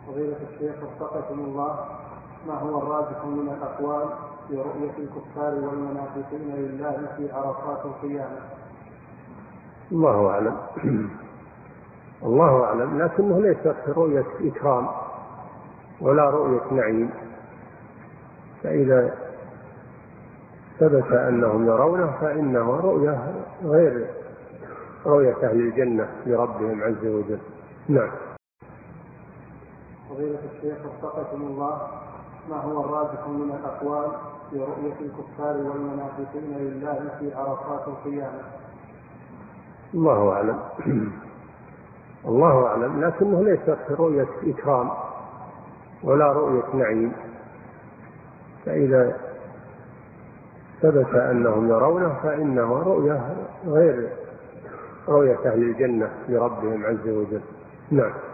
فضيلة الشيخ وفقكم الله، ما هو الراجح من الأقوال في رؤية الكفار والمنافقين لله في عرفات القيامة؟ الله أعلم. الله أعلم، لكنه ليس رؤية إكرام ولا رؤية نعيم، فإذا ثبت أنهم يرونه فإنه رؤية غير رؤية أهل الجنة لربهم عز وجل. نعم. فضيلة الشيخ وفقكم الله، ما هو الراجح من الأقوال في رؤية الكفار والمنافقين لله في عرفات القيامة؟ الله أعلم. الله أعلم، لكنه ليس رؤية إكرام ولا رؤية نعيم، فإذا ثبت أنهم يرونه فإنه رؤية غير رؤية أهل الجنة لربهم عز وجل. نعم.